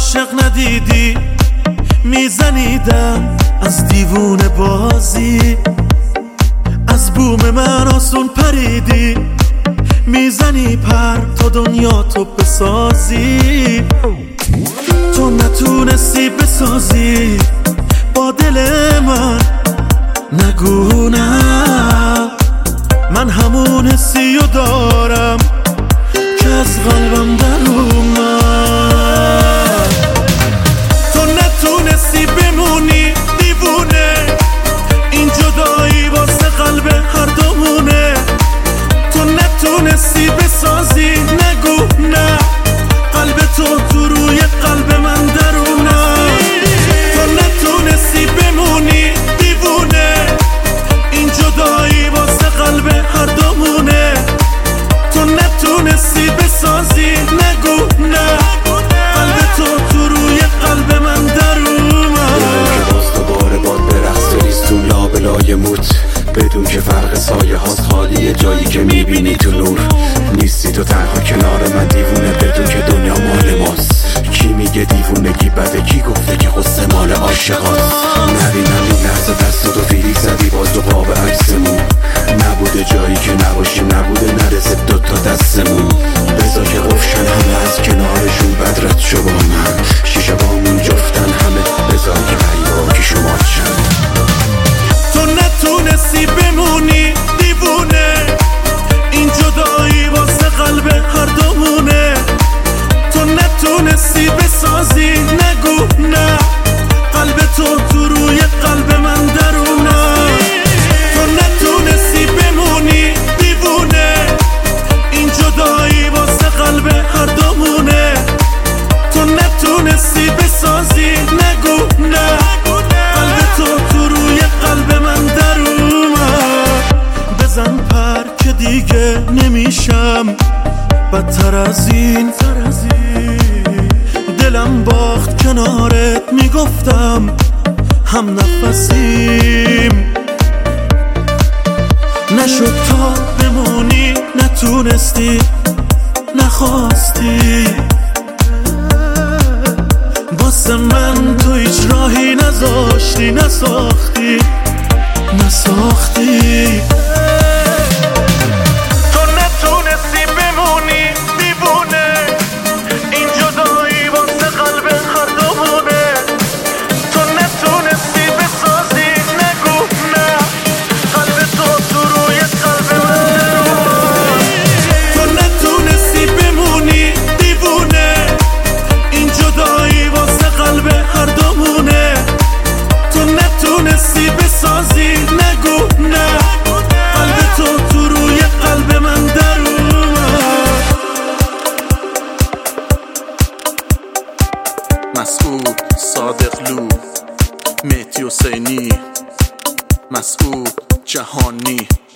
عاشق ندیدی، میزنیدم از دیوونه بازی. از بوم من آسون پریدی، میزنی پر تا دنیا تو بسازی. تو نتونستی بسازی با دل من، نگو نه. من همون حسی رو دارم که از قلبم در اومد. تو نتونستی بمونی دیوونه، این جدایی واسه قلب هر دومونه. تو نتونستی بسازی، نگو نه. قلب تو روی قلب من درونه. تو نتونستی بمونی دیوونه، این جدایی واسه قلب هر دومونه. تو نتونستی بسازی، نگو نه. قلب تو روی قلب من درونه. که باز دوباره باد برقص بریز تو لابلای موت، بدون که فرق سایه هاست خالیه جایی که میبینی تو نور. نیستی تو تنها کنار من دیوونه، بدون که دنیا مال ماست. کی میگه دیوونگی بده، کی گفته که غصه مال عاشقاست؟ نبینم این لحظه دستاتو فیلیک زدی باز دو قاب عکسمون. نبوده جایی که نباشیم، نبوده نرسه دوتا دستمون. بذار که قفشن همه از کنارشون بدرت شو با من. شیشه بامون جفتن همه، بذار که غریبا شما چند. تو نتونستی بمونی دیوونه، این جدایی واسه قلب هر دومونه. تو نتونستی بسازی، نگو نه. قلب تو روی قلب من درونه. تو نتونستی بمونی دیوونه، این جدایی واسه قلب هر دومونه. تو نتونستی بسازی، نگو نه. قلب تو روی قلب من در اومد. بزن پر که دیگه نمیشم بدتر از این. دلم باخت کنارت، میگفتم هم نفسیم. نشد تا بمونی، نتونستی، نخواستی. واسه من تو هیچ راهی نذاشتی، نساختی. تو نتونستی بمونی دیوونه، این جدایی واسه قلب هر دومونه. تو نتونستی بسازی، نگو نه. قلب تو روی قلب من. تو نتونستی بمونی دیوونه، این جدایی واسه قلب هر دومونه. تو نتونستی بسازی، نگو نه. قلب تو روی قلب من در اومد. مسعود صادقلو، مهدی حسینی، مسعود جهانی.